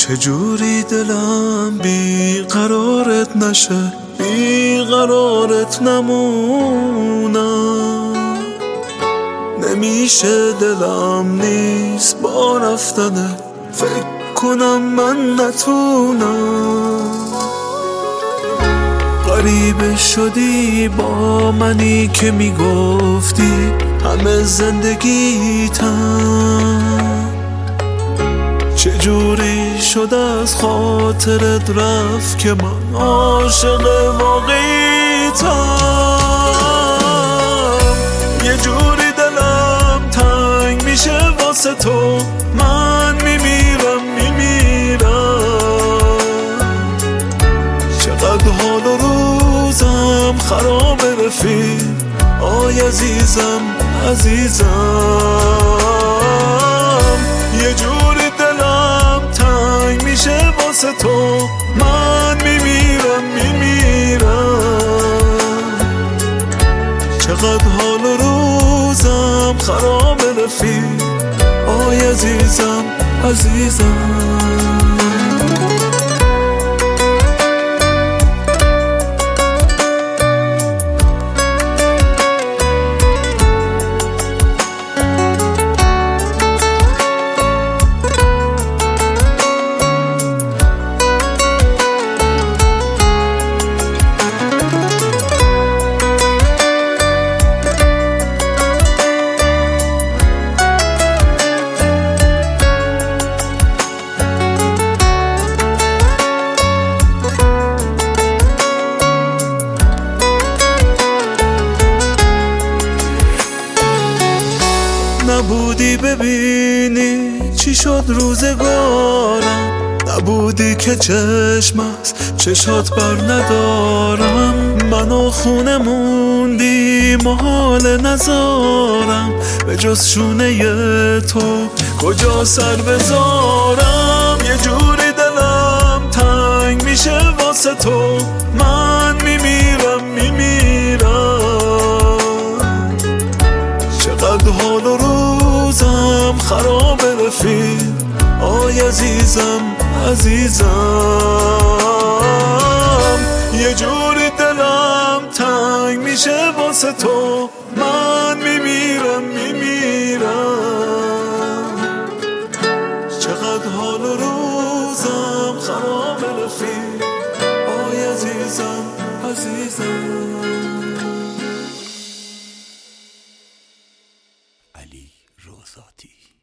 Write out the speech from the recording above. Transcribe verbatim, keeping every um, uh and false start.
چجوری دلم بی قرارت نشه، بی قرارت نمونم. نمیشه دلم نیست با رفتنه، فکر کنم من نتونم. غریبه شدی با منی که میگفتی همه زندگیتم. چجوری شد از خاطرت رفت که من عاشق واقعیتم. یه جوری دلم تنگ میشه واسه تو، من میمیرم میمیرم. چقدر حال و روزم خرابه رفیق، آی عزیزم عزیزم. یه جوری دلم تنگ میشه واسه تو، من میمیرم میمیرم. چقدر حال و روزم خرابه رفیق، آی عزیزم عزیزم. نبودی ببینی چی شد روزگارم، نبودی که چشم از چشات بر ندارم. منو خونه موندی محال نزارم، به جز شونه تو کجا سر بذارم. یه جوری دلم تنگ میشه واسه تو، من میمیرم میمیرم. چقدر حال و روزم خرابه رفیق، آی عزیزم عزیزم. یه جوری دلم تنگ میشه واسه تو، من میمیرم میمیرم. چقدر حال و روزم خرابه رفیق، آی عزیزم عزیزم. علی رضاتی.